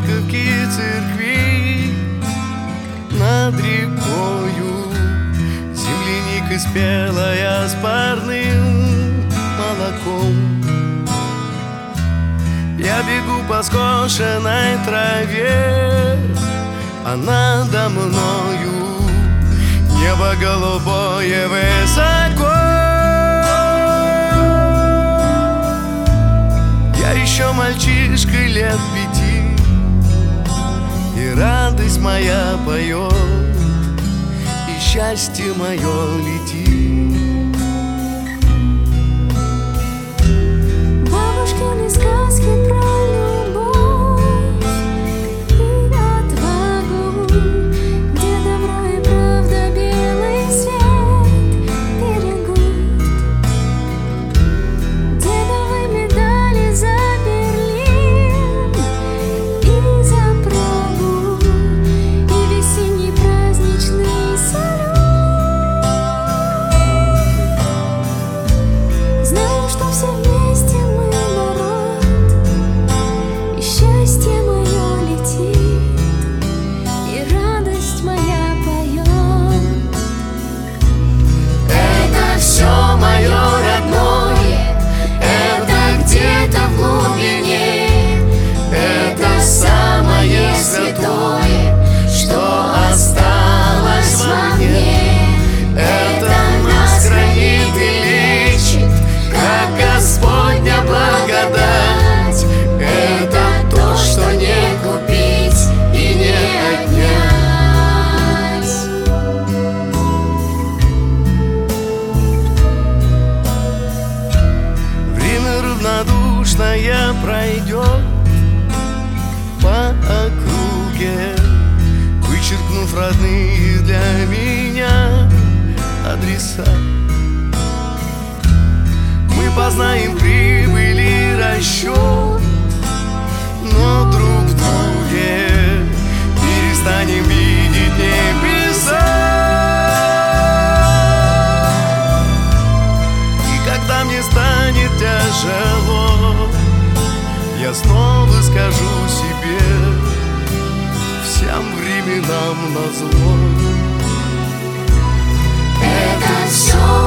маковки церкви над рекою, земляника спелая с парным молоком. Я бегу по скошенной траве, а надо мною небо голубое высоко. Я еще мальчишка лет 5, и радость моя поет, и счастье мое летит. Бабушкины сказки про любовь и отвагу, где добро и правда белый свет берегут. Дедовы медали за Берлин и за Прагу, и весенний праздничный салют. Знаю, что все вместе мы народ, и счастье мое летит, и радость моя поет. Это все мое родное, это где-то в глубине, это самое святое, что осталось во мне. Это нас хранит и лечит, как Господня благодать. Это то, что не купить и не отнять. Время равнодушное пройдет по округе, вычеркнув родные для меня адреса. Мы познаем прибыль и расчет, но друг в друге перестанем видеть небеса. И когда мне станет тяжело, я снова скажу себе: всем временам назло. Это все